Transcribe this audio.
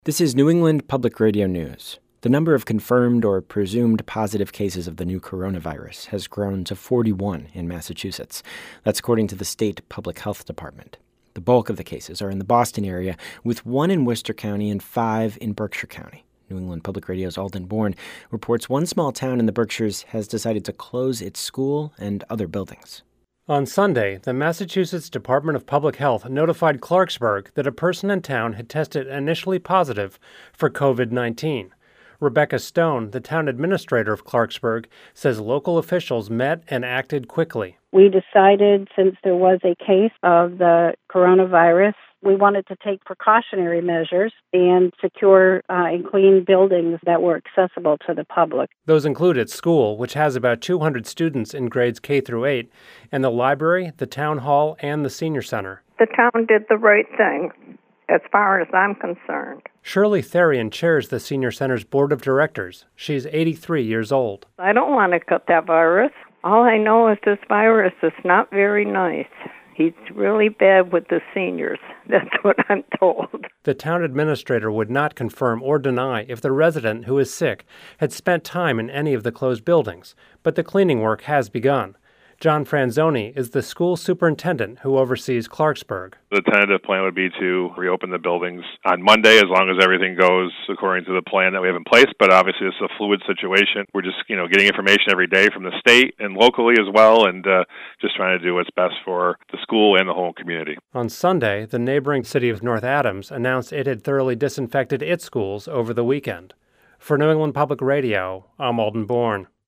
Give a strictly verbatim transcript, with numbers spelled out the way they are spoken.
This is New England Public Radio News. The number of confirmed or presumed positive cases of the new coronavirus has grown to forty-one in Massachusetts. That's according to the state public health department. The bulk of the cases are in the Boston area, with one in Worcester County and five in Berkshire County. New England Public Radio's Alden Bourne reports one small town in the Berkshires has decided to close its school and other buildings. On Sunday, the Massachusetts Department of Public Health notified Clarksburg that a person in town had tested initially positive for covid nineteen. Rebecca Stone, the town administrator of Clarksburg, says local officials met and acted quickly. We decided, since there was a case of the coronavirus, we wanted to take precautionary measures and secure uh, and clean buildings that were accessible to the public. Those included school, which has about two hundred students in grades K through eight, and the library, the town hall, and the senior center. The town did the right thing, as far as I'm concerned. Shirley Therian chairs the senior center's board of directors. She's eighty-three years old. I don't want to cut that virus. All I know is this virus is not very nice. He's really bad with the seniors. That's what I'm told. The town administrator would not confirm or deny if the resident who is sick had spent time in any of the closed buildings, but the cleaning work has begun. John Franzoni is the school superintendent who oversees Clarksburg. The tentative plan would be to reopen the buildings on Monday as long as everything goes according to the plan that we have in place. But obviously, it's a fluid situation. We're just, you know, getting information every day from the state and locally as well, and uh, just trying to do what's best for the school and the whole community. On Sunday, the neighboring city of North Adams announced it had thoroughly disinfected its schools over the weekend. For New England Public Radio, I'm Alden Bourne.